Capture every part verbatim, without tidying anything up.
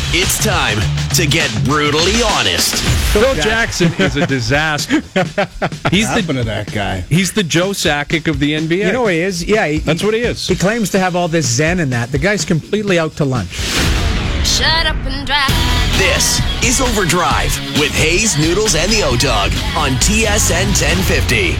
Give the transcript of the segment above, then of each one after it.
It's time to get brutally honest. Phil Jackson is a disaster. He's What happened the to that guy? he's the Joe Sakic of the N B A. You know what he is? Yeah, he, That's what he is. He claims to have all this zen in that. The guy's completely out to lunch. Shut up and drive. This is Overdrive with Hayes, Noodles, and the O-Dog on T S N ten fifty.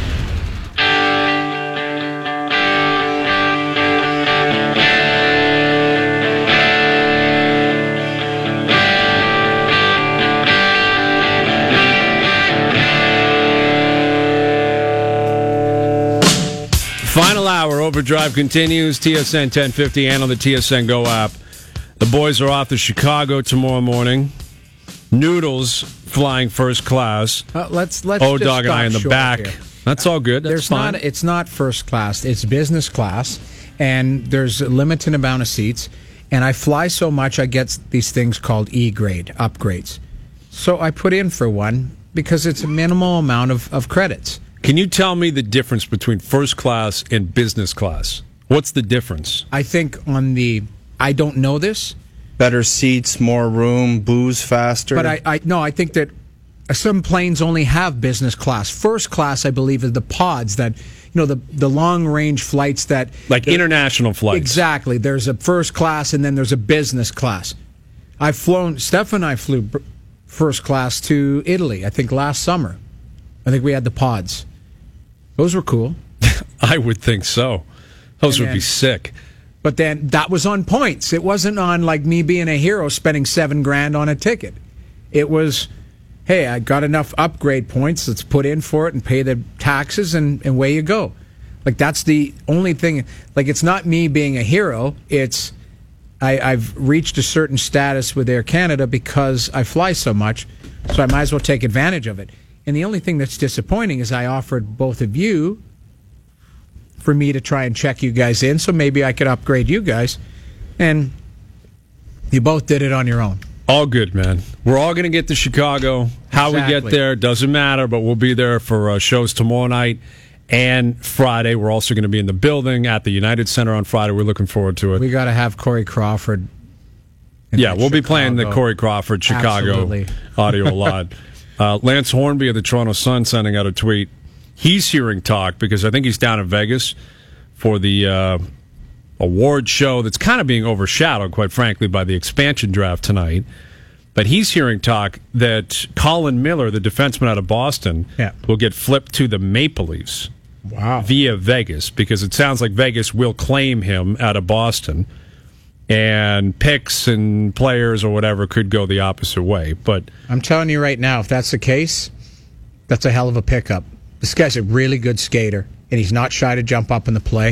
Final hour, Overdrive continues. T S N ten fifty and on the T S N Go app. The boys are off to Chicago tomorrow morning. Noodles flying first class. Uh, let's let's. O just Dog and I in the stop back. short here. That's all good. That's There's fine. not. It's not first class. It's business class, and there's a limited amount of seats. And I fly so much, I get these things called E grade upgrades. So I put in for one because it's a minimal amount of, of credits. Can you tell me the difference between first class and business class? What's the difference? I think on the. I don't know this, Better seats, more room, booze faster. but I, I no. I think that some planes only have business class. First class, I believe, is the pods that you know the the long range flights that Like that- international flights. Exactly. There's a first class and then there's a business class. I've flown. Steph and I flew b- first class to Italy. I think last summer. I think we had the pods. Those were cool. I would think so. Those And would be then- sick. But then that was on points. It wasn't on like me being a hero spending seven grand on a ticket. It was, hey, I got enough upgrade points. Let's put in for it and pay the taxes and, and away you go. Like that's the only thing. Like it's not me being a hero. It's I, I've reached a certain status with Air Canada because I fly so much. So I might as well take advantage of it. And the only thing that's disappointing is I offered both of you for me to try and check you guys in, so maybe I could upgrade you guys. And you both did it on your own. All good, man. We're all going to get to Chicago. How we Exactly. get there doesn't matter, but we'll be there for uh, shows tomorrow night and Friday. We're also going to be in the building at the United Center on Friday. We're looking forward to it. We got to have Corey Crawford. in Yeah, that we'll be playing the Chicago. Corey Crawford Chicago Absolutely. audio a lot. Uh, Lance Hornby of the Toronto Sun sending out a tweet. He's hearing talk because I think he's down in Vegas for the uh, award show that's kind of being overshadowed, quite frankly, by the expansion draft tonight. But he's hearing talk that Colin Miller, the defenseman out of Boston, Yeah. will get flipped to the Maple Leafs Wow. via Vegas because it sounds like Vegas will claim him out of Boston. And picks and players or whatever could go the opposite way. But I'm telling you right now, if that's the case, that's a hell of a pickup. This guy's a really good skater, and he's not shy to jump up in the play.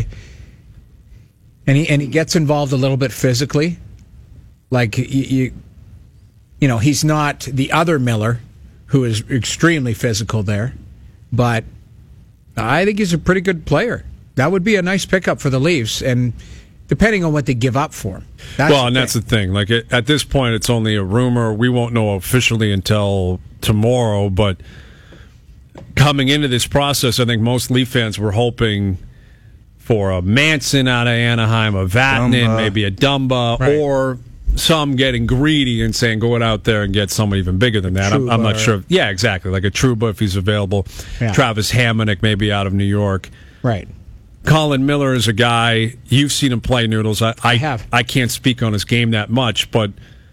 And he and he gets involved a little bit physically. Like, you, you, you know, he's not the other Miller, who is extremely physical there. But I think he's a pretty good player. That would be a nice pickup for the Leafs, and depending on what they give up for him. That's well, the and thing. that's the thing. Like at, at this point, it's only a rumor. We won't know officially until tomorrow. But coming into this process, I think most Leaf fans were hoping for a Manson out of Anaheim, a Vatanen, Dumba. maybe a Dumba, Right. or some getting greedy and saying go out there and get someone even bigger than that. I'm, I'm not Trouba. sure. Yeah, exactly. Like a Trouba if he's available. Yeah. Travis Hamonic maybe out of New York. Right. Colin Miller is a guy, you've seen him play, Noodles. I, I, have. I can't speak on his game that much, but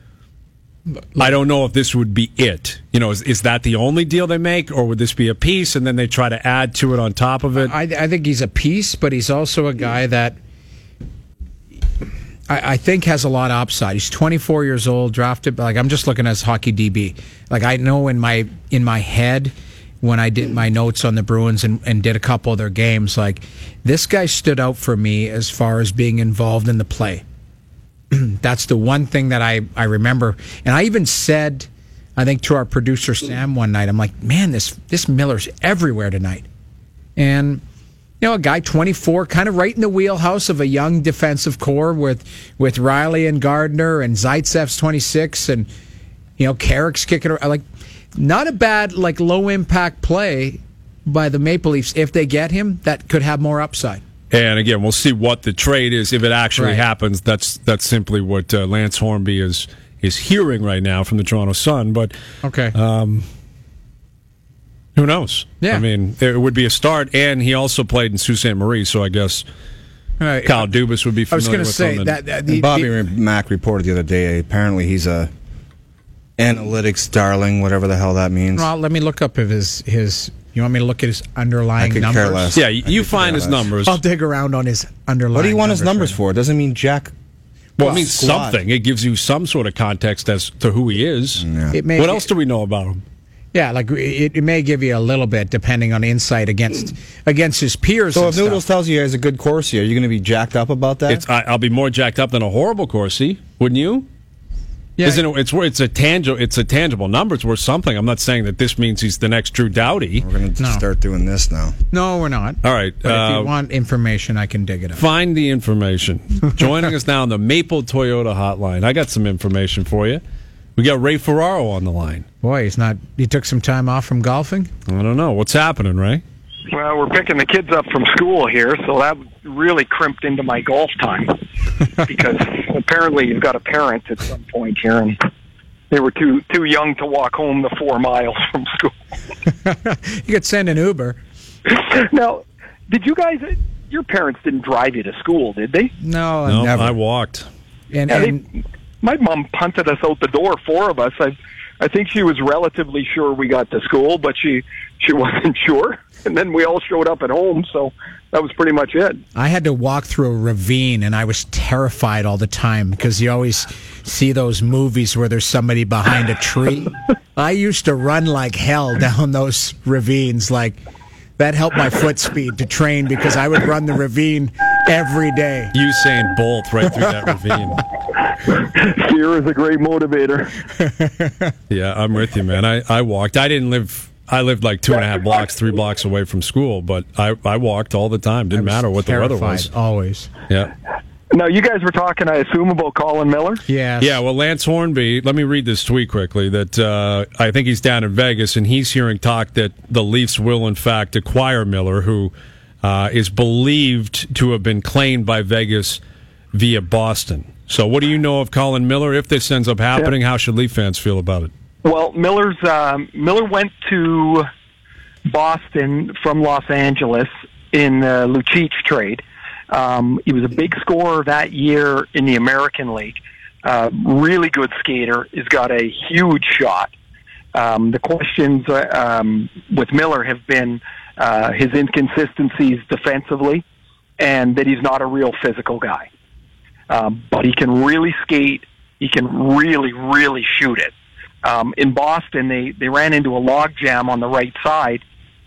I don't know if this would be it. You know, is, is that the only deal they make, or would this be a piece and then they try to add to it on top of it? I, I think he's a piece, but he's also a guy that I, I think has a lot of upside. He's twenty-four years old, drafted. Like I'm just looking at his hockey D B. Like I know in my in my head when I did my notes on the Bruins and, and did a couple of their games, like this guy stood out for me as far as being involved in the play. That's the one thing that I, I remember. And I even said, I think to our producer Sam one night, I'm like, man, this this Miller's everywhere tonight. And you know, a guy twenty-four, kind of right in the wheelhouse of a young defensive core with with Riley and Gardner, and Zaitsev's twenty-six, and you know, Carrick's kicking around. Like, not a bad, like, low impact play by the Maple Leafs. If they get him, that could have more upside. And again, we'll see what the trade is if it actually Right. happens. That's that's simply what uh, Lance Hornby is is hearing right now from the Toronto Sun. But Okay. um, who knows? Yeah. I mean, it would be a start, and he also played in Sault Ste. Marie, so I guess Uh, Kyle Dubas would be I was familiar going to with say him. and- that, that And the, Bobby the- Mack reported the other day. Apparently, he's a analytics darling, whatever the hell that means. well, let me look up if his his. You want me to look at his underlying I could numbers? care less. yeah, you, I you could find care his less. numbers. I'll dig around on his underlying. What do you want his numbers right for? It doesn't mean jack. Well, it means squat. something. It gives you some sort of context as to who he is. Yeah. It may, What else do we know about him? Yeah, like it, it may give you a little bit depending on insight against against his peers. So and if stuff. Noodles tells you he has a good Corsi, are you going to be jacked up about that? It's, I, I'll be more jacked up than a horrible Corsi, wouldn't you? yeah, Isn't it? It's wor- it's a tangible. It's a tangible number. It's worth something. I'm not saying that this means he's the next Drew Doughty. We're going to No. start doing this now. no, we're not. All right. But if uh, you want information, I can dig it up. find the information. Joining us now on the Maple Toyota Hotline. I got some information for you. We got Ray Ferraro on the line. Boy, he's not. He took some time off from golfing. I don't know what's happening, Ray. Well, we're picking the kids up from school here, so that really crimped into my golf time because apparently you've got a parent at some point here, and they were too too young to walk home the four miles from school. You could send an Uber. Now, did you guys? Your parents didn't drive you to school, did they? No, No, never. I walked. and, Yeah, and they, my mom punted us out the door, four of us. I, I think she was relatively sure we got to school, but she she wasn't sure. And then we all showed up at home, so that was pretty much it. I had to walk through a ravine, and I was terrified all the time because you always see those movies where there's somebody behind a tree. I used to run like hell down those ravines. Like that helped my foot speed to train because I would run the ravine every day. Usain Bolt right through that ravine. Fear is a great motivator. Yeah, I'm with you, man. I, I walked. I didn't live. I lived like two and a half blocks, three blocks away from school, but I, I walked all the time. Didn't matter what the weather was. Terrified, always. Yeah. Now, you guys were talking, I assume, about Colin Miller? Yes. Yeah, well, Lance Hornby, let me read this tweet quickly, that uh, I think he's down in Vegas, and he's hearing talk that the Leafs will, in fact, acquire Miller, who uh, is believed to have been claimed by Vegas via Boston. So what do you know of Colin Miller? If this ends up happening, how should Leaf fans feel about it? Well, Miller's um, Miller went to Boston from Los Angeles in the Lucic trade. Um, he was a big scorer that year in the American League. Uh, really good skater. He's got a huge shot. Um, the questions uh, um, with Miller have been uh, his inconsistencies defensively and that he's not a real physical guy. Um, but he can really skate. He can really, really shoot it. Um, in Boston, they, they ran into a log jam on the right side.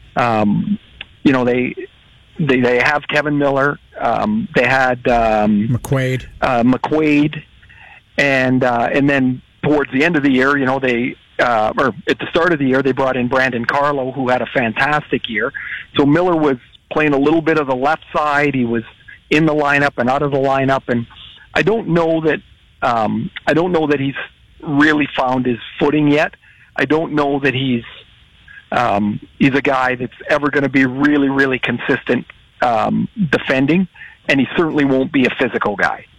Um, you know, they they they have Kevin Miller. Um, they had um, McQuaid. uh, McQuaid, and uh, and then towards the end of the year, you know, they uh, or at the start of the year, they brought in Brandon Carlo, who had a fantastic year. So Miller was playing a little bit of the left side. He was in the lineup and out of the lineup, and I don't know that um, I don't know that he's really found his footing yet. I don't know that he's um, he's a guy that's ever going to be really, really consistent um, defending, and he certainly won't be a physical guy.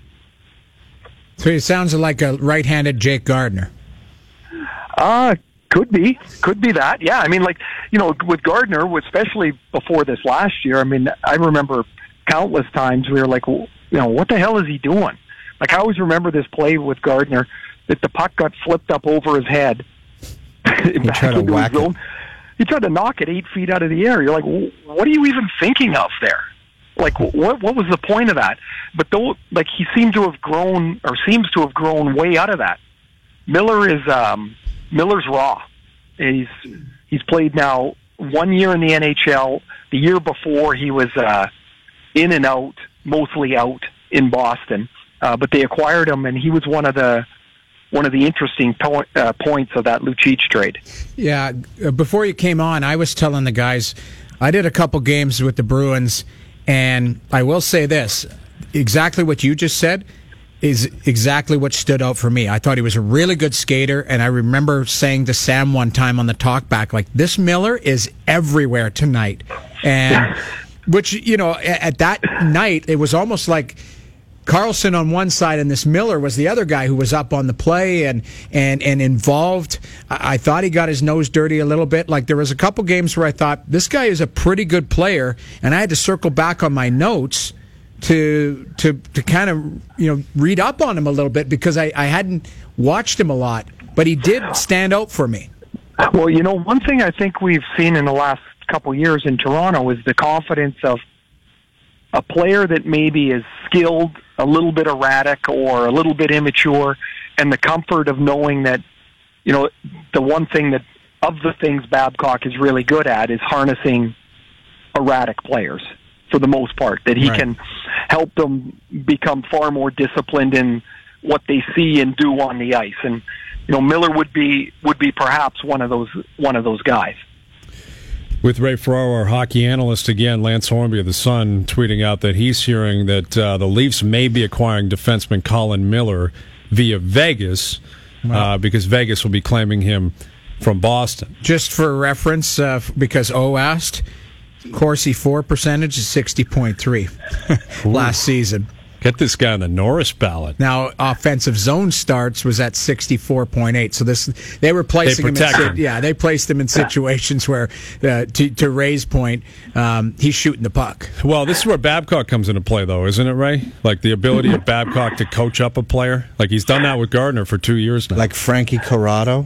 So he sounds like a right-handed Jake Gardner. Uh, could be. Could be that. Yeah, I mean, like, you know, with Gardner, especially before this last year, I mean, I remember countless times we were like, well, you know, what the hell is he doing? Like, I always remember this play with Gardner that the puck got flipped up over his head. back tried to into whack his zone. He tried to knock it eight feet out of the air. You're like, well, what are you even thinking of there? Like, what what was the point of that? But though, like, he seemed to have grown, or seems to have grown way out of that. Miller is um, Miller's raw. He's he's played now one year in the N H L. The year before, he was uh, in and out, mostly out in Boston. Uh, but they acquired him, and he was one of the one of the interesting po- uh, points of that Lucic trade. Yeah, uh, before you came on, I was telling the guys, I did a couple games with the Bruins, and I will say this, exactly what you just said is exactly what stood out for me. I thought he was a really good skater, and I remember saying to Sam one time on the talkback, like, this Miller is everywhere tonight. And, which, you know, at that night, it was almost like Carlson on one side and this Miller was the other guy who was up on the play and and and involved. I, I thought he got his nose dirty a little bit. Like there was a couple games where I thought this guy is a pretty good player, and I had to circle back on my notes to to to kind of you know read up on him a little bit because I, I hadn't watched him a lot, but he did stand out for me. Well, you know, one thing I think we've seen in the last couple years in Toronto is the confidence of a player that maybe is skilled, a little bit erratic or a little bit immature, and the comfort of knowing that, you know, the one thing that, of the things Babcock is really good at is harnessing erratic players for the most part, that he right. can help them become far more disciplined in what they see and do on the ice. And, you know, Miller would be, would be perhaps one of those, one of those guys. With Ray Ferraro, our hockey analyst, again, Lance Hornby of the Sun tweeting out that he's hearing that uh, the Leafs may be acquiring defenseman Colin Miller via Vegas wow. uh, because Vegas will be claiming him from Boston. Just for reference, uh, because O asked, Corsi four percentage is sixty point three last season. Get this guy on the Norris ballot. Now, offensive zone starts was at sixty-four point eight. So this they were placing they him in, him. yeah, they placed him in situations where, uh, to, to Ray's point, um, he's shooting the puck. Well, this is where Babcock comes into play, though, isn't it, Ray? Like the ability of Babcock to coach up a player. Like he's done that with Gardner for two years now. Like Frankie Corrado.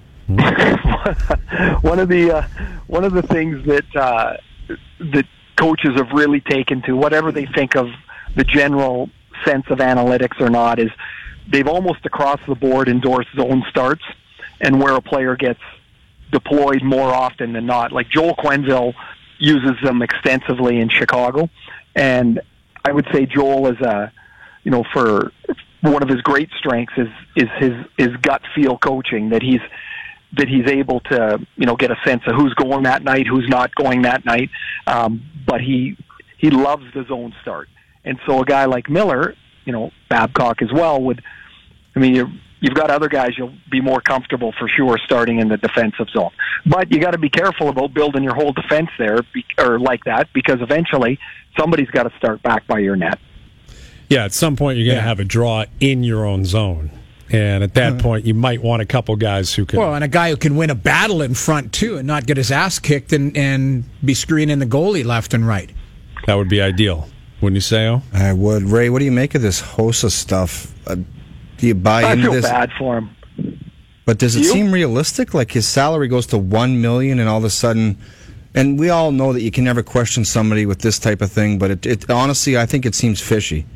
one of the uh, one of the things that uh, that coaches have really taken to, whatever they think of the general sense of analytics or not, is they've almost across the board endorsed zone starts and where a player gets deployed more often than not. Like Joel Quenneville uses them extensively in Chicago, and I would say Joel is a, you know, for one of his great strengths is is his his gut feel coaching, that he's that he's able to, you know, get a sense of who's going that night, who's not going that night. Um, but he he loves the zone start. And so a guy like Miller, you know, Babcock as well, would, I mean, you're, you've got other guys you'll be more comfortable for sure starting in the defensive zone. But you got to be careful about building your whole defense there, or like that, because eventually somebody's got to start back by your net. Yeah, at some point you're going to yeah. have a draw in your own zone. And at that mm-hmm. point, you might want a couple guys who can... Well, and a guy who can win a battle in front, too, and not get his ass kicked and, and be screening the goalie left and right. That would be ideal. Wouldn't you say, oh? I would. Ray, what do you make of this Hossa stuff? Uh, do you buy I into feel this? bad for him. But does it you? seem realistic? Like his salary goes to one million, and all of a sudden, and we all know that you can never question somebody with this type of thing. But it, it honestly, I think it seems fishy.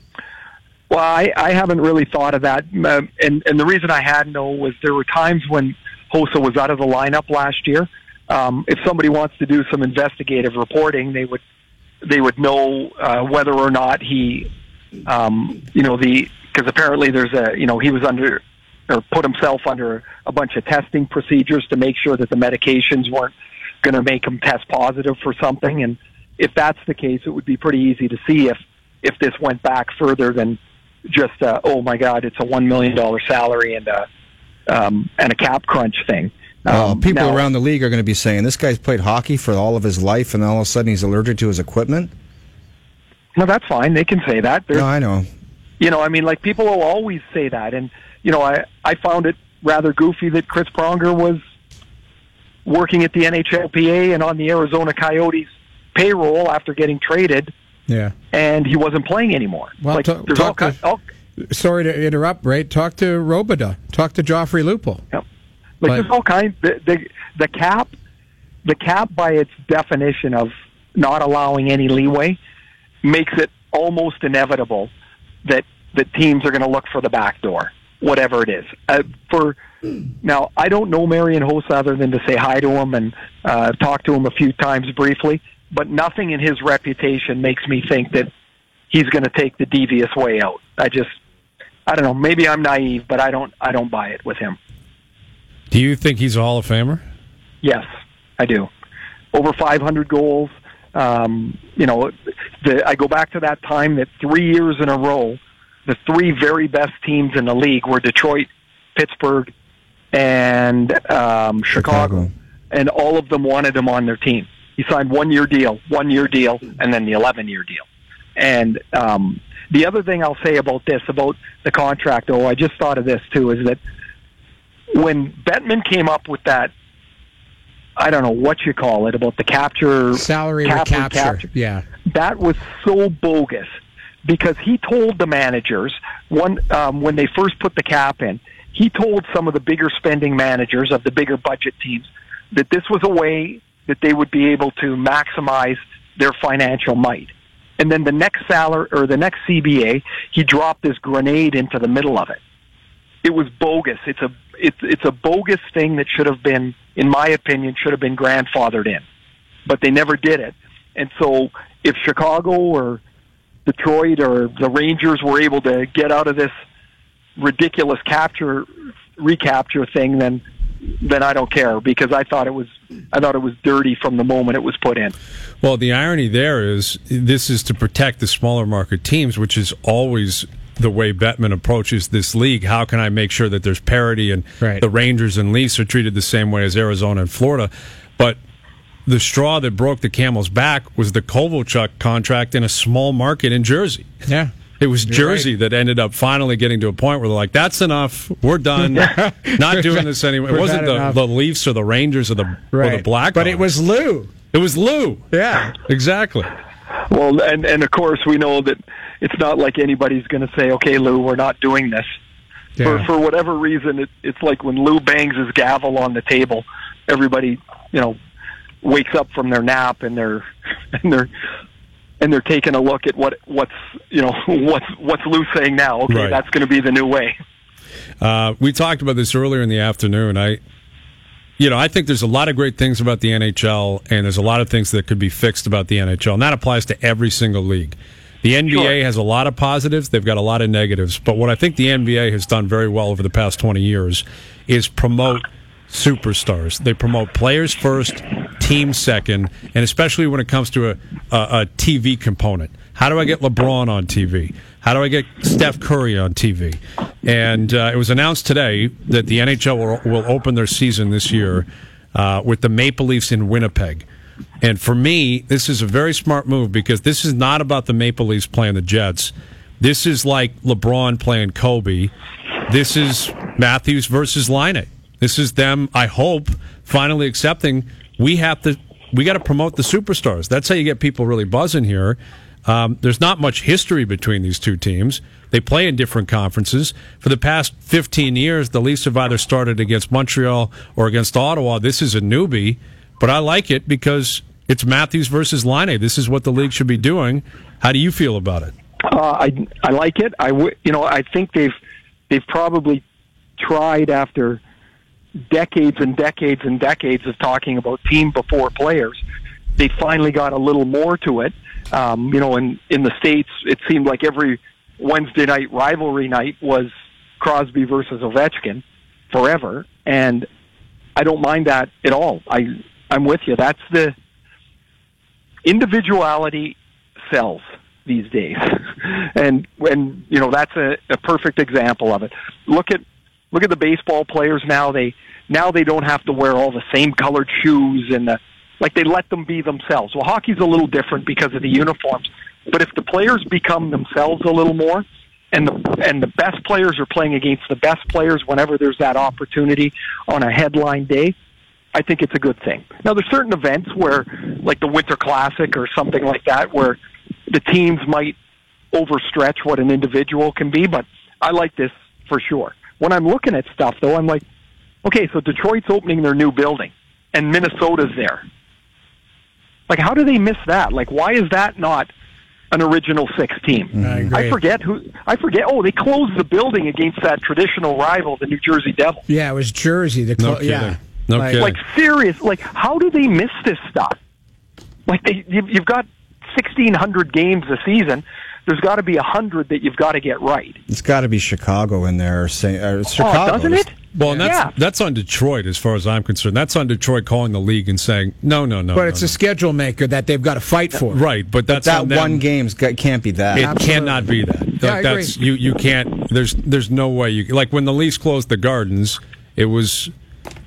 Well, I, I haven't really thought of that, uh, and and the reason I had no was there were times when Hossa was out of the lineup last year. Um, if somebody wants to do some investigative reporting, they would. They would know uh, whether or not he, um, you know, the because apparently there's a, you know, he was under or put himself under a bunch of testing procedures to make sure that the medications weren't going to make him test positive for something. And if that's the case, it would be pretty easy to see if if this went back further than just uh, oh my God, it's a one million dollar salary and a um, and a cap crunch thing. Uh, Um, people now, around the league are going to be saying, this guy's played hockey for all of his life, and all of a sudden he's allergic to his equipment? No, that's fine. They can say that. There's, no, I know. You know, I mean, like, people will always say that. And, you know, I, I found it rather goofy that Chris Pronger was working at the N H L P A and on the Arizona Coyotes payroll after getting traded. Yeah. And he wasn't playing anymore. Well, like, t- there's all, to, all sorry to interrupt, Ray. Talk to Robidas. Talk to Joffrey Lupul. Yep. Like But- there's all kinds. The, the the cap, the cap by its definition of not allowing any leeway, makes it almost inevitable that that teams are going to look for the back door, whatever it is. Uh, for now, I don't know Marian Hossa other than to say hi to him and uh, talk to him a few times briefly. But nothing in his reputation makes me think that he's going to take the devious way out. I just, I don't know. Maybe I'm naive, but I don't. I don't buy it with him. Do you think he's a Hall of Famer? Yes, I do. Over five hundred goals. Um, you know, the, I go back to that time that three years in a row, the three very best teams in the league were Detroit, Pittsburgh, and um, Chicago. Chicago. And all of them wanted him on their team. He signed one-year deal, one-year deal, and then the eleven-year deal. And um, The other thing I'll say about this, about the contract, though, I just thought of this too, is that when Bettman came up with that, I don't know what you call it, about the capture salary cap recapture, recapture, yeah, that was so bogus because he told the managers one um, when they first put the cap in, he told some of the bigger spending managers of the bigger budget teams that this was a way that they would be able to maximize their financial might. And then the next salary or the next C B A, he dropped this grenade into the middle of it. It was bogus. It's a it's it's a bogus thing that should have been, in my opinion, should have been grandfathered in, but they never did it. And so, if Chicago or Detroit or the Rangers were able to get out of this ridiculous capture recapture thing, then then I don't care, because I thought it was I thought it was dirty from the moment it was put in. Well, the irony there is this is to protect the smaller market teams, which is always the way Bettman approaches this league. How can I make sure that there's parity and right. the Rangers and Leafs are treated the same way as Arizona and Florida? But the straw that broke the camel's back was the Kovalchuk contract in a small market in Jersey. Yeah. It was You're Jersey right. that ended up finally getting to a point where they're like, that's enough. We're done. Not doing this anymore. It We've wasn't had the, enough. the Leafs or the Rangers or the, right. or the Blackhawks. But it was Lou. It was Lou. Yeah. Exactly. Well, and and of course we know that it's not like anybody's going to say, "Okay, Lou, we're not doing this." Yeah. For for whatever reason, it, it's like when Lou bangs his gavel on the table, everybody, you know, wakes up from their nap and they're and they're and they're taking a look at what what's you know what's what's Lou saying now. Okay, Right. that's going to be the new way. Uh, we talked about this earlier in the afternoon. I, you know, I think there's a lot of great things about the N H L, and there's a lot of things that could be fixed about the N H L, and that applies to every single league. The N B A Sure. has a lot of positives. They've got a lot of negatives. But what I think the N B A has done very well over the past twenty years is promote superstars. They promote players first, teams second, and especially when it comes to a, a, a T V component. How do I get LeBron on T V? How do I get Steph Curry on T V? And uh, it was announced today that the N H L will, will open their season this year uh, with the Maple Leafs in Winnipeg. And for me, this is a very smart move because this is not about the Maple Leafs playing the Jets. This is like LeBron playing Kobe. This is Matthews versus Laine. This is them, I hope, finally accepting we have to, we got to promote the superstars. That's how you get people really buzzing here. Um, there's not much history between these two teams. They play in different conferences. For the past fifteen years, the Leafs have either started against Montreal or against Ottawa. This is a newbie, but I like it because it's Matthews versus Laine. This is what the league should be doing. How do you feel about it? Uh, I I like it. I w- you know I think they've they've probably tried after decades and decades and decades of talking about team before players. They finally got a little more to it. Um, you know, in in the States, it seemed like every Wednesday night rivalry night was Crosby versus Ovechkin forever, and I don't mind that at all. I I'm with you. That's the individuality sells these days, and and you know that's a, a perfect example of it. Look at look at the baseball players now. They now they don't have to wear all the same colored shoes and the, like they let them be themselves. Well, hockey's a little different because of the uniforms, but if the players become themselves a little more, and the and the best players are playing against the best players whenever there's that opportunity on a headline day, I think it's a good thing. Now, there's certain events where, like the Winter Classic or something like that, where the teams might overstretch what an individual can be, but I like this for sure. When I'm looking at stuff, though, I'm like, okay, so Detroit's opening their new building, and Minnesota's there. Like, how do they miss that? Like, why is that not an original six team? I agree. I forget who. I forget. Oh, they closed the building against that traditional rival, the New Jersey Devils. Yeah, it was Jersey. The No clo- yeah. kidding. No Like- kidding. Like, serious. Like, how do they miss this stuff? Like, they, you've, you've got sixteen hundred games a season. There's got to be one hundred that you've got to get right. It's got to be Chicago in there. Say, uh, Chicago, Oh, doesn't it? Well, and that's Yeah. that's on Detroit as far as I'm concerned. That's on Detroit calling the league and saying, no, no, no. But no, it's no. a schedule maker that they've got to fight for. Right, but that's That on them. one game's got, can't be that. It Absolutely. cannot be that. Like, Yeah, I agree. that's you. You can't. There's there's no way you like when the Leafs closed the Gardens. It was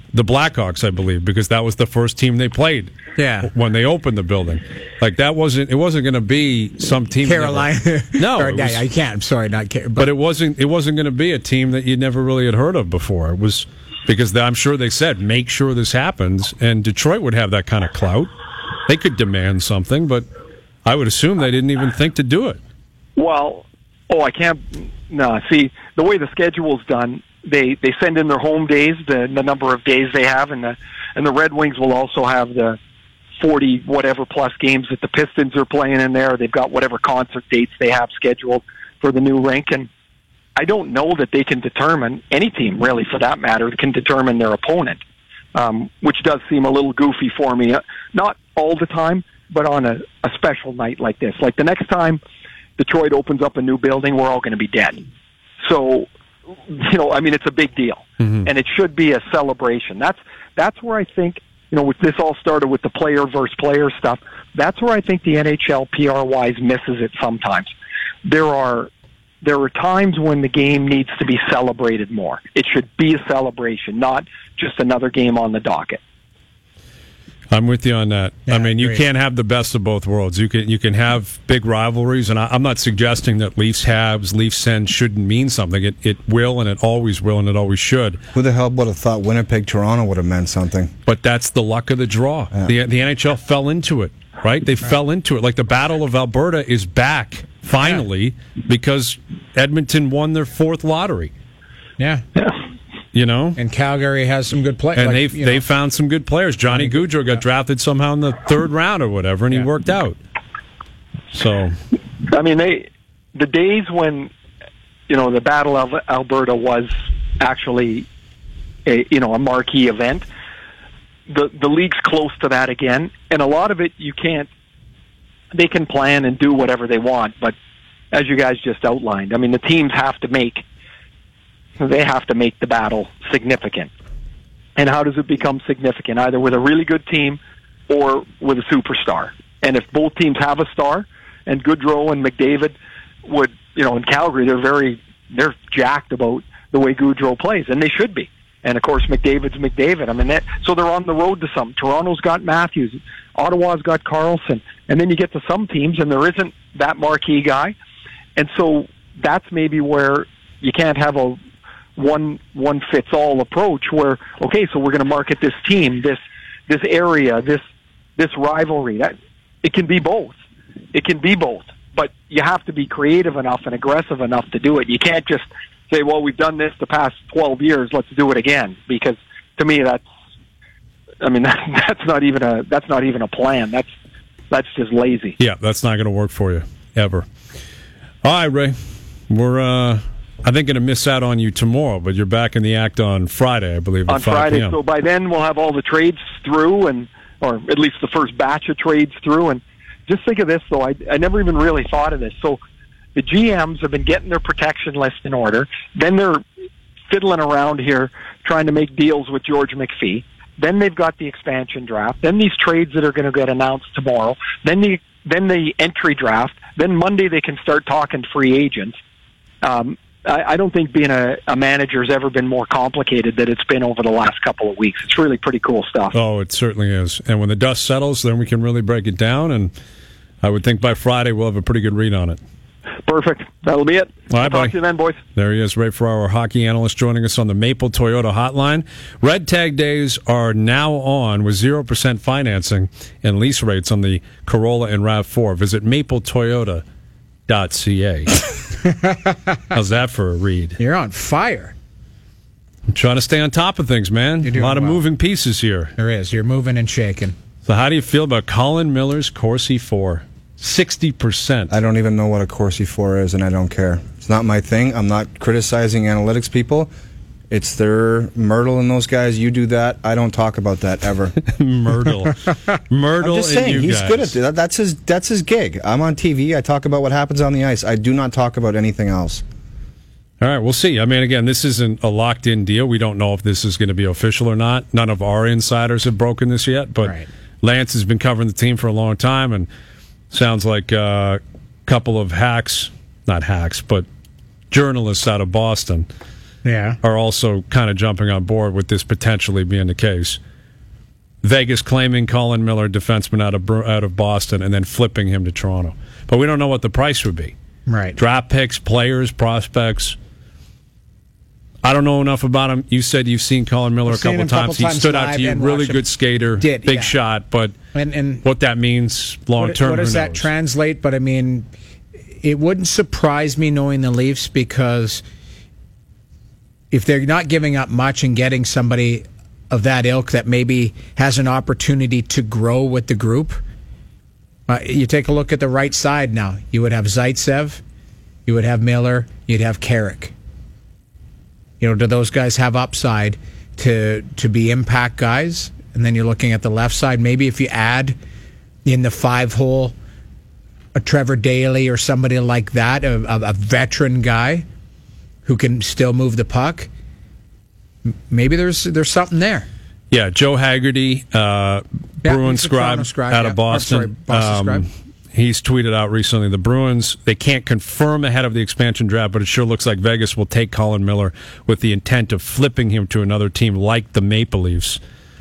the Blackhawks, I believe, because that was the first team they played. Yeah. When they opened the building, like that wasn't it wasn't going to be some team. Carolina. Never, no, or, it was, yeah, I can't. I'm sorry, not Car- but, but it wasn't. It wasn't going to be a team that you never really had heard of before. It was because I'm sure they said, make sure this happens, and Detroit would have that kind of clout. They could demand something, but I would assume they didn't even think to do it. Well, oh, I can't. No, see, the way the schedule's done, they they send in their home days, the the number of days they have, and the and the Red Wings will also have the forty whatever plus games that the Pistons are playing in there. They've got whatever concert dates they have scheduled for the new rink, and I don't know that they can determine, any team really for that matter, can determine their opponent, um, which does seem a little goofy for me. Uh, not all the time, but on a, a special night like this. Like the next time Detroit opens up a new building, we're all going to be dead. So, you know, I mean, it's a big deal, mm-hmm. and it should be a celebration. That's that's where I think, you know, with this all started with the player versus player stuff. That's where I think the N H L P R-wise misses it sometimes. There are there are times when the game needs to be celebrated more. It should be a celebration, not just another game on the docket. I'm with you on that. Yeah, I mean, you great. can't have the best of both worlds. You can you can have big rivalries, and I, I'm not suggesting that Leafs Habs, Leafs Sens shouldn't mean something. It it will, and it always will, and it always should. Who the hell would have thought Winnipeg Toronto would have meant something? But that's the luck of the draw. Yeah. The the N H L fell into it, right? They right. fell into it. Like the Battle of Alberta is back finally yeah. because Edmonton won their fourth lottery. Yeah. You know, and Calgary has some good players, and like, they you know. they found some good players. Johnny Gaudreau got yeah. drafted somehow in the third round or whatever, and yeah. he worked out. So, I mean, they the days when, you know, the Battle of Alberta was actually a you know a marquee event. The the league's close to that again, and a lot of it you can't. They can plan and do whatever they want, but as you guys just outlined, I mean, the teams have to make. They have to make the battle significant. And how does it become significant? Either with a really good team or with a superstar. And if both teams have a star, and Gaudreau and McDavid would, you know, in Calgary, they're very, they're jacked about the way Gaudreau plays, and they should be. And of course, McDavid's McDavid. I mean, that, so they're on the road to something. Toronto's got Matthews, Ottawa's got Carlson, and then you get to some teams, and there isn't that marquee guy. And so that's maybe where you can't have a one one fits all approach where, okay, so we're going to market this team, this this area, this this rivalry. That it can be both. It can be both. But you have to be creative enough and aggressive enough to do it. You can't just say, well, we've done this the past twelve years, let's do it again, because to me that's I mean that, that's not even a that's not even a plan. That's that's just lazy. Yeah, that's not going to work for you ever. All right, Ray. We're uh I think going to miss out on you tomorrow, but you're back in the act on Friday, I believe. On at five Friday, p.m. So by then we'll have all the trades through, and or at least the first batch of trades through. And just think of this, though. I, I never even really thought of this. So the G Ms have been getting their protection list in order. Then they're fiddling around here trying to make deals with George McPhee. Then they've got the expansion draft. Then these trades that are going to get announced tomorrow. Then the then the entry draft. Then Monday they can start talking free agents. Um, I, I don't think being a, a manager has ever been more complicated than it's been over the last couple of weeks. It's really pretty cool stuff. Oh, it certainly is. And when the dust settles, then we can really break it down. And I would think by Friday we'll have a pretty good read on it. Perfect. That'll be it. All right, I'll talk buddy. to you then, boys. There he is, Ray Ferraro, our hockey analyst, joining us on the Maple Toyota hotline. Red Tag Days are now on with zero percent financing and lease rates on the Corolla and RAV four. Visit maple toyota dot c a. How's that for a read? You're on fire. I'm trying to stay on top of things, man. You're A doing lot of well. moving pieces here. There is. You're moving and shaking. So how do you feel about Colin Miller's Corsi four? sixty percent. I don't even know what a Corsi four is, and I don't care. It's not my thing. I'm not criticizing analytics people. It's their Myrtle and those guys. You do that. I don't talk about that ever. Myrtle. Myrtle I'm just and saying, you he's guys. good at that. That's his, that's his gig. I'm on T V. I talk about what happens on the ice. I do not talk about anything else. All right, we'll see. I mean, again, this isn't a locked-in deal. We don't know if this is going to be official or not. None of our insiders have broken this yet, but Right. Lance has been covering the team for a long time, and sounds like a couple of hacks, not hacks, but journalists out of Boston Yeah. are also kind of jumping on board with this potentially being the case. Vegas claiming Colin Miller, defenseman out of out of Boston, and then flipping him to Toronto. But we don't know what the price would be. Right. Draft picks, players, prospects. I don't know enough about him. You said you've seen Colin Miller I've a couple seen him times. couple He times stood out live to you. and Really watched him. good skater, Did, big yeah. shot. But And, and what that means long term, What, what does who that knows? translate? But I mean, it wouldn't surprise me knowing the Leafs, because if they're not giving up much and getting somebody of that ilk that maybe has an opportunity to grow with the group, uh, you take a look at the right side now. You would have Zaitsev, you would have Miller, you'd have Carrick. You know, do those guys have upside to to be impact guys? And then you're looking at the left side. Maybe if you add in the five hole a Trevor Daley or somebody like that, a, a, a veteran guy who can still move the puck, m- maybe there's there's something there. Yeah, Joe Haggerty, uh, Yeah, Bruins he's a Toronto scribe, scribe, out yeah. of Or, Boston. sorry, Boston Um, scribe. He's tweeted out recently the Bruins, they can't confirm ahead of the expansion draft, but it sure looks like Vegas will take Colin Miller with the intent of flipping him to another team like the Maple Leafs.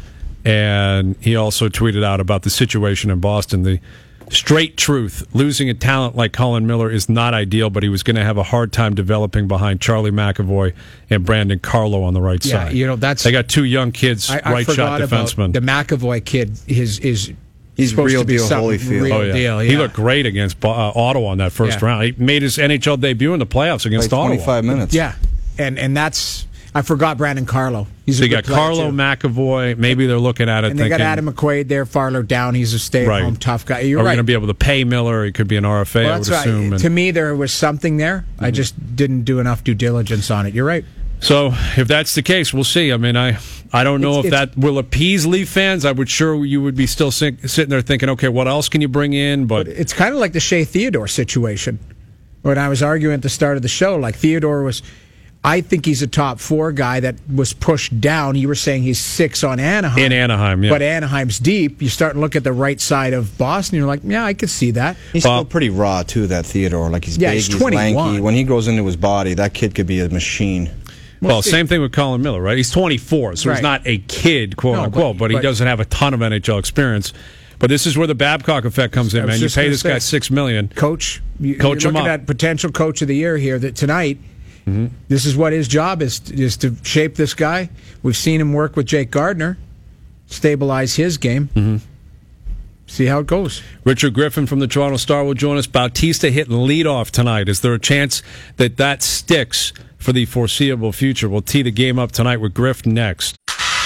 And he also tweeted out about the situation in Boston. The straight truth, losing a talent like Colin Miller is not ideal, but he was going to have a hard time developing behind Charlie McAvoy and Brandon Carlo on the right Yeah, side. you know, that's- They got two young kids, I, I right shot forgot about defensemen. the McAvoy kid. His is He's supposed real to be deal something Holyfield. Real Oh, yeah. deal. He Yeah. looked great against uh, Ottawa in that first Yeah. round. He made his N H L debut in the playoffs against Like Ottawa. twenty-five minutes. Yeah, and and that's I forgot Brandon Carlo. He's So a you good got player, Carlo, too. McAvoy. Maybe they're looking at it And they thinking, got Adam McQuaid there, Farler down. He's a stay-at-home Right. tough guy. You're are we right. going to be able to pay Miller? He could be an R F A, Well, I would that's right. assume. And To me, there was something there. I just didn't do enough due diligence on it. You're right. so if that's the case, we'll see. I mean, I I don't know It's- if it's- that will appease Leaf fans. I would sure you would be still sit, sitting there thinking, okay, what else can you bring in? But It's kind of like the Shea Theodore situation. When I was arguing at the start of the show, like Theodore was, I think he's a top four guy that was pushed down. You were saying he's six on Anaheim. in Anaheim, yeah. But Anaheim's deep. You start to look at the right side of Boston, you're like, yeah, I could see that. He's Well- still pretty raw, too, that Theodore. Like, he's Yeah, big, he's he's, twenty-one. lanky. When he goes into his body, that kid could be a machine. well, same thing with Colin Miller, right? He's twenty-four, so he's Right. not a kid, quote No, unquote, but, but- he but- doesn't have a ton of N H L experience. But this is where the Babcock effect comes I in, was man. You just pay gonna this guy say. six million. Coach, you, Coach you're him looking up. at potential coach of the year here that tonight. This is what his job is, is to shape this guy. We've seen him work with Jake Gardner, stabilize his game. Mm-hmm. See how it goes. Richard Griffin from the Toronto Star will join us. Bautista hitting leadoff tonight. Is there a chance that that sticks for the foreseeable future? We'll tee the game up tonight with Griff next.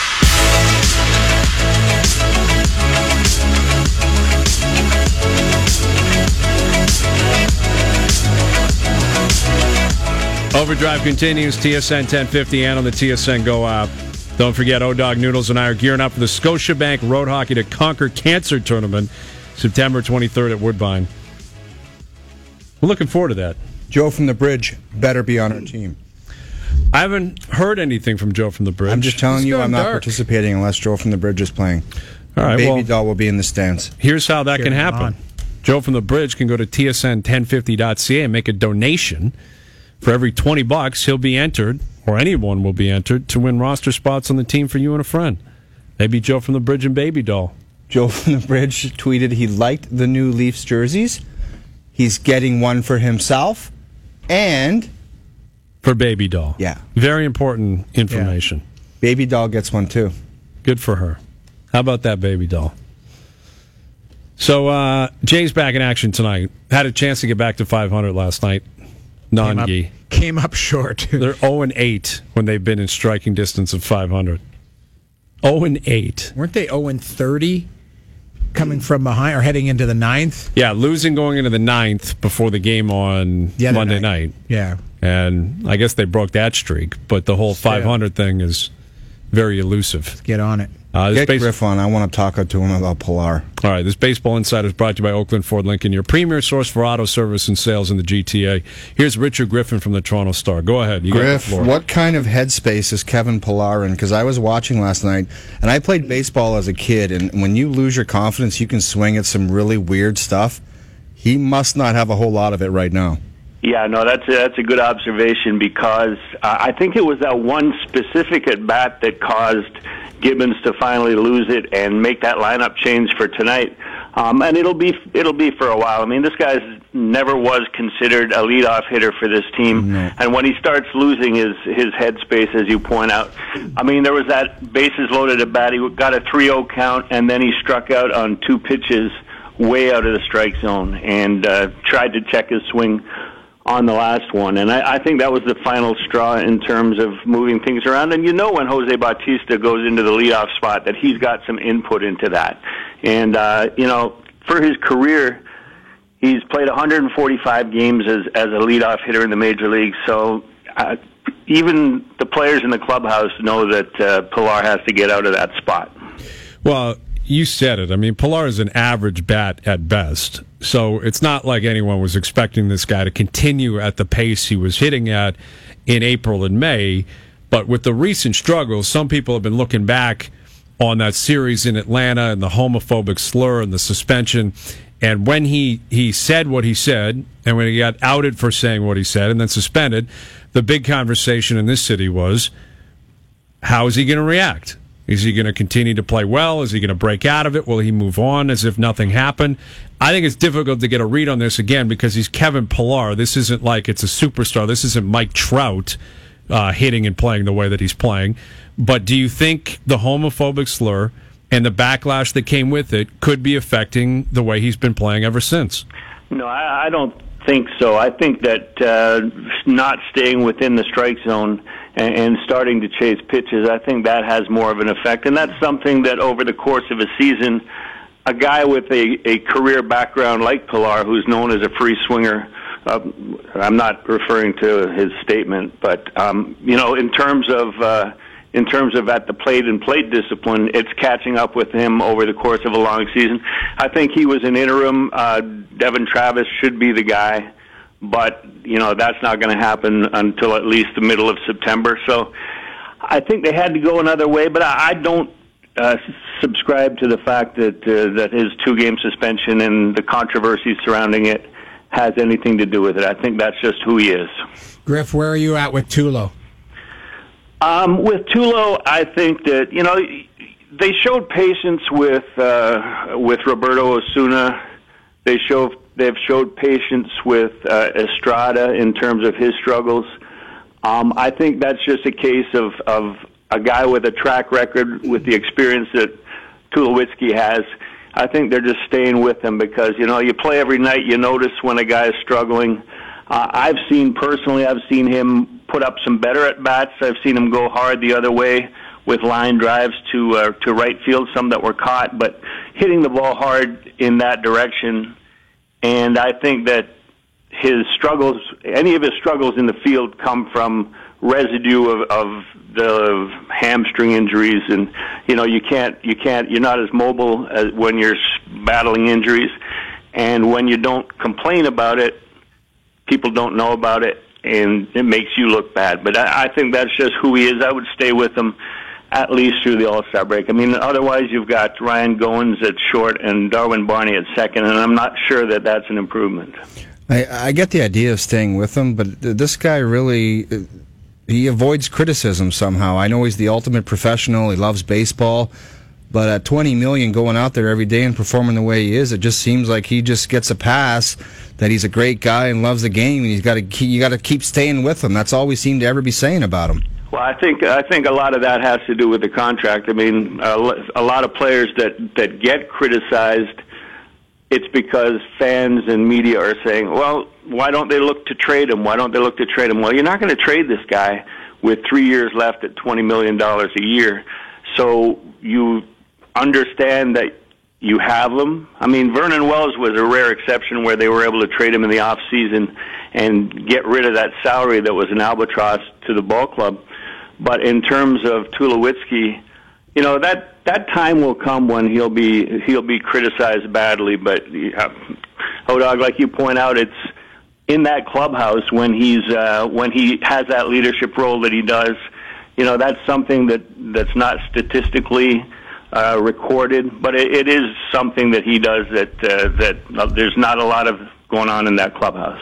Overdrive continues, T S N ten fifty and on the T S N Go app. Don't forget, O-Dog Noodles and I are gearing up for the Scotiabank Road Hockey to Conquer Cancer Tournament, September twenty-third at Woodbine. We're looking forward to that. Joe from the Bridge better be on our team. I haven't heard anything from Joe from the Bridge. I'm just telling It's you, gone I'm not dark. participating unless Joe from the Bridge is playing. All right, Baby well, doll will be in the stands. here's how that Cheer can him happen. on. Joe from the Bridge can go to T S N ten fifty dot C A and make a donation. For every twenty bucks, he'll be entered, or anyone will be entered, to win roster spots on the team for you and a friend. Maybe Joe from the Bridge and Baby Doll. Joe from the Bridge tweeted he liked the new Leafs jerseys. He's getting one for himself. And For Baby Doll. Yeah. Very important information. Baby doll gets one too. Good for her. How about that, Baby Doll? So, uh, Jay's back in action tonight. Had a chance to get back to five hundred last night. Came up, Non-gi. came up short. They're oh and eight when they've been in striking distance of five hundred. oh and eight. Weren't they oh and thirty coming from behind or heading into the ninth? Yeah, losing going into the ninth before the game on The other Monday night. Yeah. And I guess they broke that streak, but the whole five hundred thing is very elusive. Get on it. Uh, this Get base- Griff on. I want to talk to him about Pilar. All right, this Baseball Insider is brought to you by Oakland Ford Lincoln, your premier source for auto service and sales in the G T A. Here's Richard Griffin from the Toronto Star. Go ahead. You got the Griff, floor. what kind of headspace is Kevin Pilar in? Because I was watching last night, and I played baseball as a kid, and when you lose your confidence, you can swing at some really weird stuff. He must not have a whole lot of it right now. Yeah, no, that's a, that's a good observation because uh, I think it was that one specific at bat that caused Gibbons to finally lose it and make that lineup change for tonight. Um, and it'll be it'll be for a while. I mean, this guy's never was considered a leadoff hitter for this team. No. And when he starts losing his his headspace, as you point out, I mean, there was that bases loaded at bat. He got a three oh count, and then he struck out on two pitches way out of the strike zone and uh, tried to check his swing on the last one. And I, I think that was the final straw in terms of moving things around. And you know when Jose Bautista goes into the leadoff spot that he's got some input into that. And, uh, you know, for his career, he's played one hundred forty-five games as, as a leadoff hitter in the major leagues. So uh, even the players in the clubhouse know that uh, Pilar has to get out of that spot. Well, you said it. I mean, Pilar is an average bat at best. So it's not like anyone was expecting this guy to continue at the pace he was hitting at in April and May. But with the recent struggles, some people have been looking back on that series in Atlanta and the homophobic slur and the suspension. And when he, he said what he said, and when he got outed for saying what he said and then suspended, the big conversation in this city was, how is he going to react? Is he going to continue to play well? Is he going to break out of it? Will he move on as if nothing happened? I think it's difficult to get a read on this, again, because he's Kevin Pilar. This isn't like it's a superstar. This isn't Mike Trout uh, hitting and playing the way that he's playing. But do you think the homophobic slur and the backlash that came with it could be affecting the way he's been playing ever since? No, I, I don't think so. I think that uh, not staying within the strike zone and, and starting to chase pitches, I think that has more of an effect. And that's something that over the course of a season, a guy with a, a career background like Pilar, who's known as a free swinger, uh, I'm not referring to his statement, but, um, you know, in terms of... Uh, In terms of at the plate and plate discipline, it's catching up with him over the course of a long season. I think he was an interim. Uh, Devin Travis should be the guy, but, you know, that's not going to happen until at least the middle of September. So I think they had to go another way, but I, I don't uh, subscribe to the fact that, uh, that his two-game suspension and the controversy surrounding it has anything to do with it. I think that's just who he is. Griff, where are you at with Tulo? Um, with Tulo, I think that, you know, they showed patience with uh, with Roberto Osuna. They show they've showed patience with uh, Estrada in terms of his struggles. Um, I think that's just a case of, of a guy with a track record with the experience that Tulowitzki has. I think they're just staying with him because, you know, you play every night, you notice when a guy is struggling. Uh, I've seen, personally, I've seen him put up some better at-bats. I've seen him go hard the other way with line drives to uh, to right field, some that were caught, but hitting the ball hard in that direction. And I think that his struggles, any of his struggles in the field come from residue of, of the hamstring injuries. And, you know, you can't, you can't, you're not as mobile as when you're battling injuries. And when you don't complain about it, people don't know about it, and it makes you look bad. But I, I think that's just who he is. I would stay with him at least through the All-Star break. I mean, otherwise you've got Ryan Goins at short and Darwin Barney at second, and I'm not sure that that's an improvement. I, I get the idea of staying with him, but this guy really, he avoids criticism somehow. I know he's the ultimate professional. He loves baseball. But at twenty million dollars going out there every day and performing the way he is, it just seems like he just gets a pass that he's a great guy and loves the game, and he's got to you got to keep staying with him. That's all we seem to ever be saying about him. Well, I think I think a lot of that has to do with the contract. I mean, a, a lot of players that that get criticized, it's because fans and media are saying, well, why don't they look to trade him? Why don't they look to trade him? Well, you're not going to trade this guy with three years left at twenty million dollars a year. So you understand that you have him. I mean, Vernon Wells was a rare exception where they were able to trade him in the off season and get rid of that salary that was an albatross to the ball club. But in terms of Tulowitzki, you know, that that time will come when he'll be he'll be criticized badly. But uh, O-Dog, like you point out, it's in that clubhouse when he's uh, when he has that leadership role that he does. You know, that's something that that's not statistically Uh, recorded, but it, it is something that he does that uh, that uh, there's not a lot of going on in that clubhouse.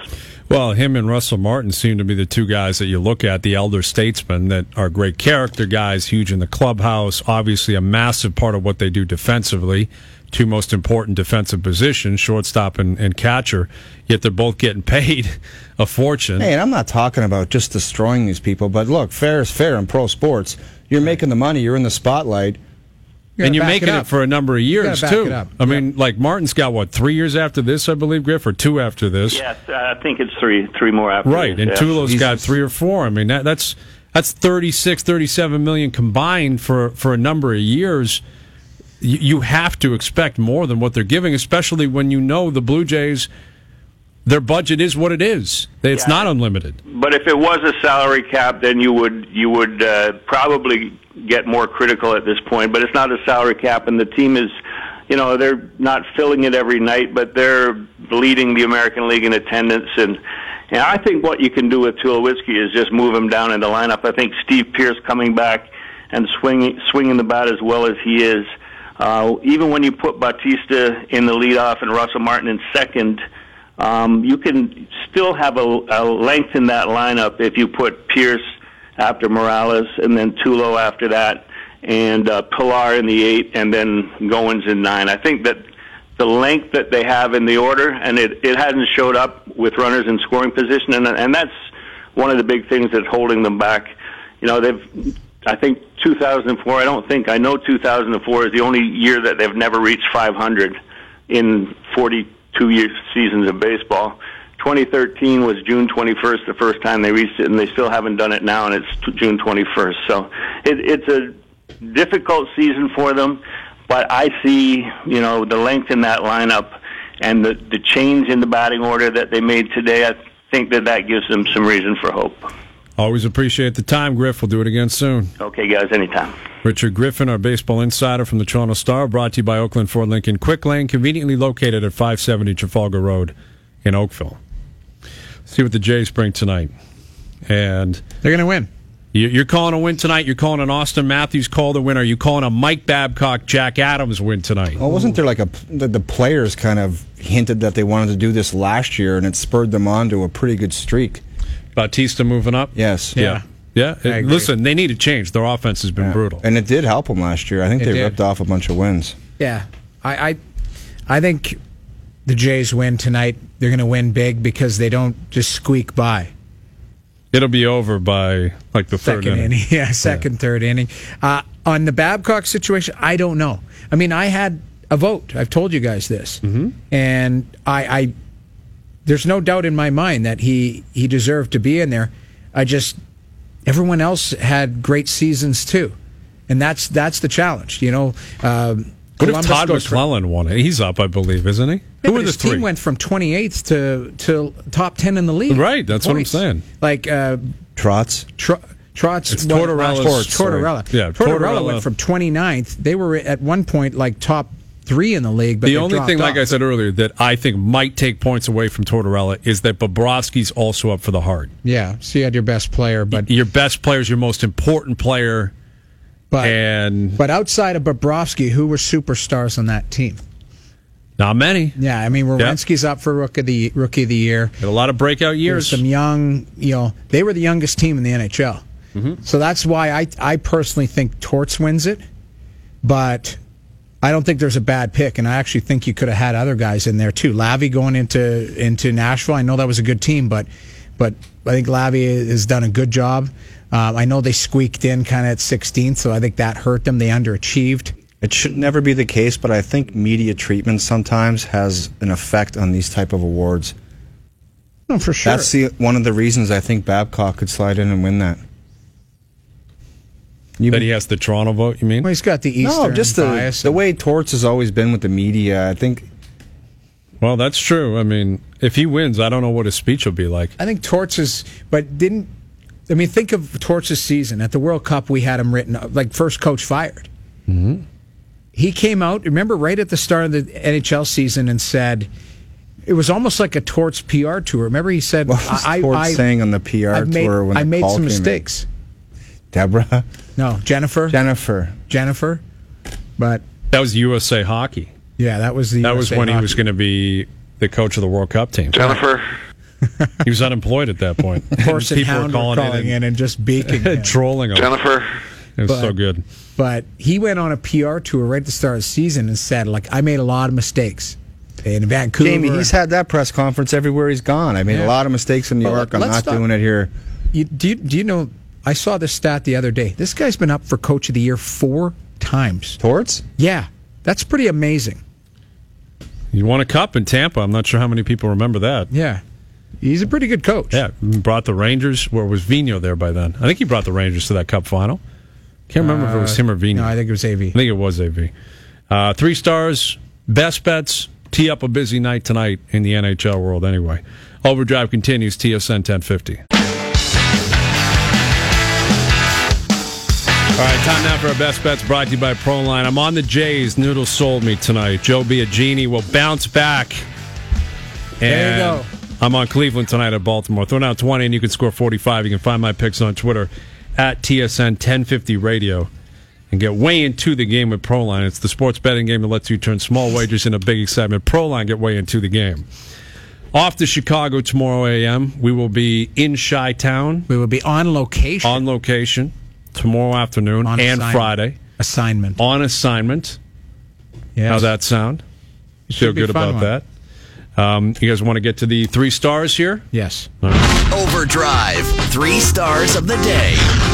Well, him and Russell Martin seem to be the two guys that you look at, the elder statesmen that are great character guys, huge in the clubhouse, obviously a massive part of what they do defensively. Two most important defensive positions, shortstop and, and catcher, yet they're both getting paid a fortune. Hey, and I'm not talking about just destroying these people, but look, fair is fair in pro sports. You're making the money, you're in the spotlight. You and you're gotta back making it it, up. for a number of years, back too. it up. I mean, like, Martin's got, what, three years after this, I believe, Griff, or two after this? Yes, uh, I think it's three three more after Right, this, and yeah. Tulo's got Jesus. three or four. I mean, that, that's that's thirty-six, thirty-seven million combined for, for a number of years. You, you have to expect more than what they're giving, especially when you know the Blue Jays, their budget is what it is. It's Yeah. not unlimited. But if it was a salary cap, then you would you would uh, probably get more critical at this point. But it's not a salary cap, and the team is, you know, they're not filling it every night, but they're leading the American League in attendance. And, and I think what you can do with Tulowitzki is just move him down in the lineup. I think Steve Pearce coming back and swinging swinging the bat as well as he is, uh, even when you put Bautista in the leadoff and Russell Martin in second. Um, you can still have a, a length in that lineup if you put Pierce after Morales and then Tulo after that and uh, Pilar in the eight and then Goins in nine. I think that the length that they have in the order, and it, it hasn't showed up with runners in scoring position, and, and that's one of the big things that's holding them back. You know, they've, I think two thousand four, I don't think, I know two thousand four is the only year that they've never reached five hundred in forty-two year seasons of baseball. twenty thirteen was June twenty-first, the first time they reached it, and they still haven't done it now, and it's t- June twenty-first. So it, it's a difficult season for them, but I see, you know, the length in that lineup and the, the change in the batting order that they made today. I think that that gives them some reason for hope. Always appreciate the time, Griff. We'll do it again soon. Okay, guys, anytime. Richard Griffin, our baseball insider from the Toronto Star, brought to you by Oakland Ford Lincoln Quick Lane, conveniently located at five seventy Trafalgar Road in Oakville. See what the Jays bring tonight. And They're going to win. you- you're calling a win tonight. You're calling an Austin Matthews call to win. Are you calling a Mike Babcock, Jack Adams win tonight? Well, wasn't there like a the, the players kind of hinted that they wanted to do this last year, and it spurred them on to a pretty good streak? Bautista moving up? Yes. Yeah. Yeah. I agree. Listen, they need a change. Their offense has been Yeah. brutal. And it did help them last year. I think It they did. ripped off a bunch of wins. Yeah, I, I, I think the Jays win tonight. They're going to win big because they don't just squeak by. It'll be over by like the third Second inning. inning, yeah, second, third inning. Uh, on the Babcock situation, I don't know. I mean, I had a vote. I've told you guys this, mm-hmm. and I, I, there's no doubt in my mind that he he deserved to be in there. I just everyone else had great seasons too, and that's that's the challenge. You know, um, What if Columbus Todd goes from- McClellan won it? He's up, I believe, isn't he? Yeah, Who but are the his three? team went from twenty-eighth to to top ten in the league. Right, that's what I'm Points. saying. Like uh, Trots. Tr- Trotz. It's what- Tortorella's- Torts, Tortorella. Torts, yeah, Tortorella, Tortorella. went from twenty-ninth. They were at one point like top three in the league. But The they only dropped thing, like off. I said earlier, that I think might take points away from Tortorella is that Bobrovsky's also up for the heart. Yeah, so you had your best player, but Your best player is your most important player, but and but outside of Bobrovsky, who were superstars on that team? not many. Yeah, I mean, Werenski's up for rookie of the rookie of the year. Had a lot of breakout There's years. some young, you know, they were the youngest team in the N H L. Mm-hmm. So that's why I I personally think Torts wins it, but I don't think there's a bad pick, and I actually think you could have had other guys in there too. Lavi going into into Nashville, I know that was a good team, but but I think Lavi has done a good job. Um, I know they squeaked in kind of at sixteenth, so I think that hurt them. They underachieved. It should never be the case, but I think media treatment sometimes has an effect on these type of awards. No, for sure. That's the one of the reasons I think Babcock could slide in and win that. You, that he has the Toronto vote, you mean? Well, he's got the Eastern no, just the bias. the way Torts has always been with the media. I think Well, that's true. I mean, if he wins, I don't know what his speech will be like. I think Torts is, but didn't. I mean, think of Torts' season at the World Cup. We had him written like first coach fired. Mm-hmm. He came out, remember, right at the start of the N H L season, and said it was almost like a Torts P R tour. Remember, he said, what was "I, Torts I, saying on the P R I've made, tour when I the made call some came in? mistakes." Deborah, No, Jennifer, Jennifer. Jennifer, but That was U S A Hockey. yeah, that was the That was U S A when he hockey. was going to be the coach of the World Cup team. Jennifer. He was unemployed at that point. Horse and People hound were calling, calling in, and, in and just beaking him. trolling him. Jennifer. It was but, so good. But he went on a P R tour right at the start of the season and said, like, I made a lot of mistakes in Vancouver. Jamie, he's had that press conference everywhere he's gone. I made Yeah. a lot of mistakes in New Well, York. I'm let's not not- doing it here. You, do, you, do you know, I saw this stat the other day. This guy's been up for Coach of the Year four times. Torts? Yeah, that's pretty amazing. You won a cup in Tampa. I'm not sure how many people remember that. Yeah. He's a pretty good coach. Yeah, brought the Rangers. Where was Vino there by then? I think he brought the Rangers to that cup final. Can't remember if it was him or Vino. No, I think it was A V. I think it was A V. Uh, three stars, best bets. Tee up a busy night tonight in the N H L world anyway. Overdrive continues, T S N ten fifty. All right, time now for our best bets brought to you by Proline. I'm on the Jays. Noodles sold me tonight. Joe Biagini will bounce back. And There you go. I'm on Cleveland tonight at Baltimore. Throw down twenty and you can score forty-five. You can find my picks on Twitter at T S N ten fifty Radio and get way into the game with Proline. It's the sports betting game that lets you turn small wagers into big excitement. Proline, get way into the game. Off to Chicago tomorrow A M. We will be in Chi-Town. We will be on location. On location tomorrow afternoon On and assignment. Friday. Assignment. On assignment. Yes. How's that sound? You feel should be a good fun about one. that? Um, you guys want to get to the three stars here? Yes. Overdrive. Three stars of the day.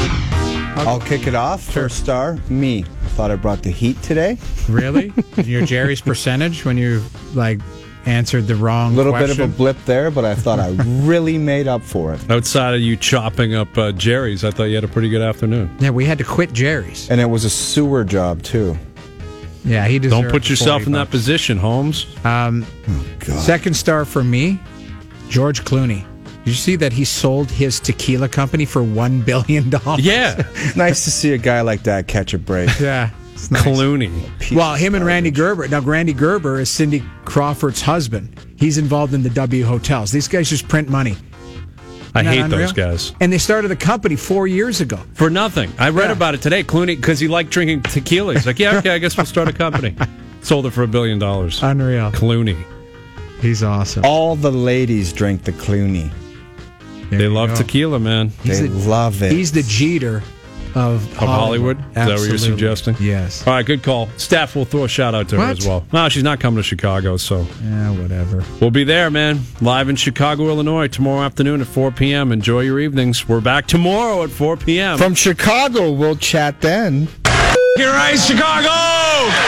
I'll kick it off. First star, me. Thought I brought the heat today. Really? Your Jerry's percentage when you, like, answered the wrong A little question? bit of a blip there, but I thought I really made up for it. Outside of you chopping up uh, Jerry's, I thought you had a pretty good afternoon. Yeah, we had to quit Jerry's. And it was a sewer job, too. Yeah, he deserved Don't put yourself forty in that bucks. position, Holmes. Um, God. Second star for me, George Clooney. Did you see that he sold his tequila company for one billion dollars? Yeah. Nice to see a guy like that catch a break. Yeah. It's nice. Clooney. Piece Well, of him and Randy garbage. Gerber. Now, Randy Gerber is Cindy Crawford's husband. He's involved in the W Hotels. These guys just print money. I Isn't that hate unreal? those guys. And they started the company four years ago. For nothing. I read Yeah. about it today. Clooney, because he liked drinking tequila. He's like, yeah, okay, I guess we'll start a company. Sold it for a billion dollars. Unreal. Clooney. He's awesome. All the ladies drink the Clooney. There They you love go. tequila, man. He's They the- love it. He's the Jeter of, Of Hollywood? Is that what you're Absolutely. suggesting? Yes. All right, good call. Steph, we'll throw a shout out to her What? as well. No, she's not coming to Chicago, so Yeah, whatever. we'll be there, man. Live in Chicago, Illinois, tomorrow afternoon at four p.m. Enjoy your evenings. We're back tomorrow at four p.m. From Chicago, we'll chat then. Here I Chicago!